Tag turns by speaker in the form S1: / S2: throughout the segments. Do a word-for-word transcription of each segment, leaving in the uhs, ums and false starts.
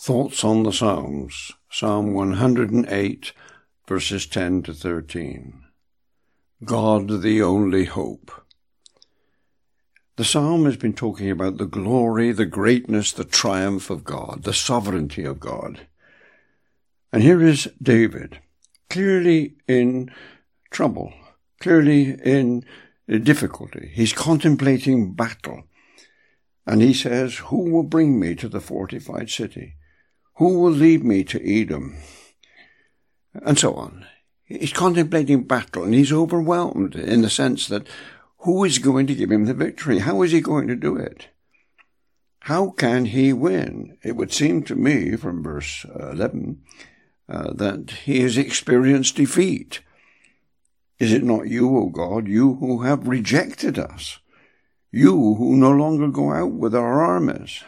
S1: Thoughts on the Psalms, Psalm one hundred eight, verses ten to thirteen. God, the only hope. The psalm has been talking about the glory, the greatness, the triumph of God, the sovereignty of God. And here is David, clearly in trouble, clearly in difficulty. He's contemplating battle. And he says, who will bring me to the fortified city? Who will lead me to Edom? And so on. He's contemplating battle, and he's overwhelmed in the sense that who is going to give him the victory? How is he going to do it? How can he win? It would seem to me from verse eleven uh, that he has experienced defeat. Is it not you, O God, you who have rejected us? You who no longer go out with our armies?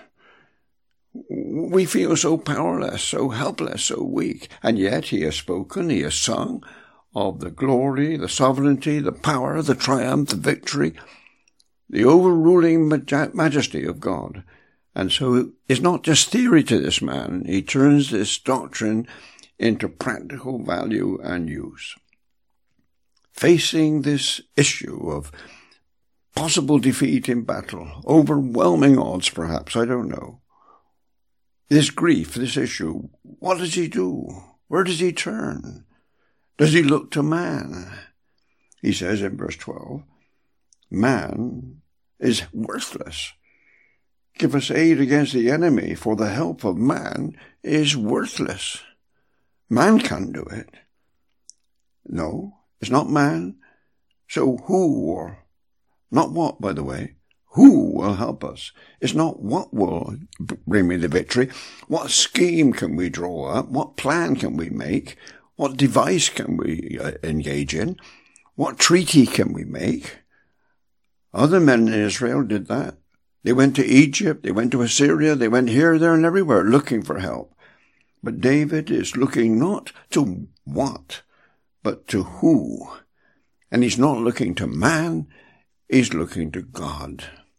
S1: We feel so powerless, so helpless, so weak, and yet he has spoken, he has sung of the glory, the sovereignty, the power, the triumph, the victory, the overruling majesty of God. And so it's not just theory to this man. He turns this doctrine into practical value and use. Facing this issue of possible defeat in battle, overwhelming odds perhaps, I don't know. This grief, this issue, what does he do? Where does he turn? Does he look to man? He says in verse twelve, man is worthless. Give us aid against the enemy, for the help of man is worthless. Man can't do it. No, it's not man. So who, or not what, by the way, who will help us? It's not what will bring me the victory. What scheme can we draw up? What plan can we make? What device can we uh, engage in? What treaty can we make? Other men in Israel did that. They went to Egypt, they went to Assyria, they went here, there, and everywhere looking for help. But David is looking not to what, but to who. And he's not looking to man, he's looking to God.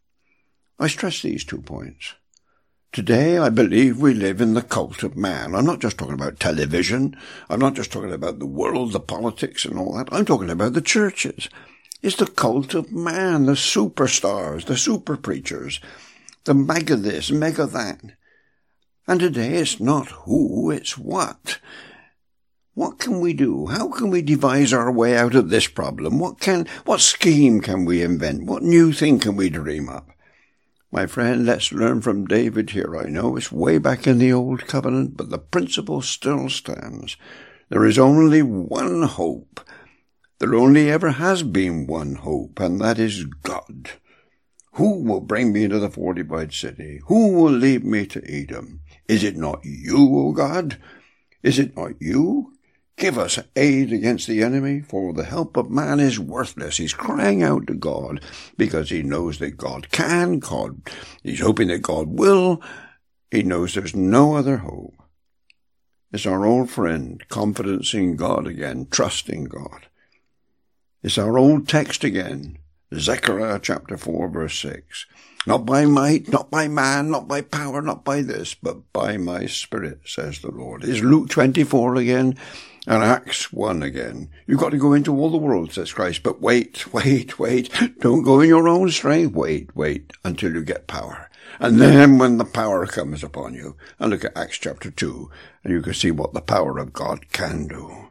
S1: I stress these two points. Today, I believe we live in the cult of man. I'm not just talking about television. I'm not just talking about the world, the politics and all that. I'm talking about the churches. It's the cult of man, the superstars, the super preachers, the mega this, mega that. And today it's not who, it's what. What can we do? How can we devise our way out of this problem? What can, what scheme can we invent? What new thing can we dream up? My friend, let's learn from David here. I know it's way back in the Old Covenant, but the principle still stands. There is only one hope. There only ever has been one hope, and that is God. Who will bring me into the fortified city? Who will lead me to Edom? Is it not you, O God? Is it not you? Give us aid against the enemy, for the help of man is worthless. He's crying out to God because he knows that God can, God, he's hoping that God will. He knows there's no other hope. It's our old friend, confidence in God again, trusting God. It's our old text again, Zechariah chapter four, verse six. Not by might, not by man, not by power, not by this, but by my Spirit, says the Lord. It's Luke twenty-four again. And Acts one again. You've got to go into all the world, says Christ. But wait, wait, wait. Don't go in your own strength. Wait, wait until you get power. And then when the power comes upon you, and look at Acts chapter two, and you can see what the power of God can do.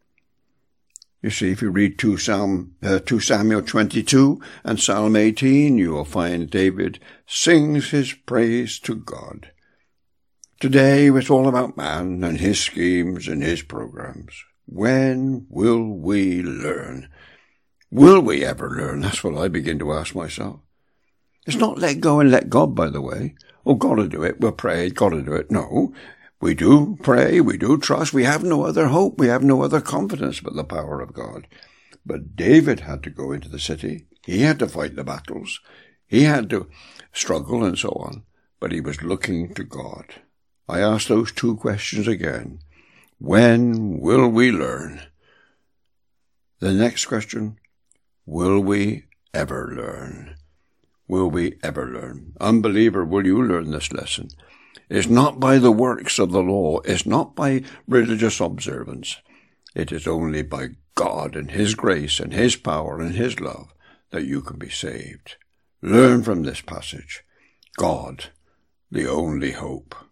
S1: You see, if you read two, Psalm, uh, two Samuel twenty-two and Psalm eighteen, you will find David sings his praise to God. Today, it's all about man and his schemes and his programs. When will we learn? Will we ever learn? That's what I begin to ask myself. It's not let go and let God, by the way. Oh, God will do it. We'll pray. God will do it. No, we do pray. We do trust. We have no other hope. We have no other confidence but the power of God. But David had to go into the city. He had to fight the battles. He had to struggle and so on. But he was looking to God. I ask those two questions again. When will we learn? The next question, will we ever learn? Will we ever learn? Unbeliever, will you learn this lesson? is not by the works of the law, is not by religious observance. It is only by God and His grace and His power and His love that you can be saved. Learn from this passage. God, the only hope.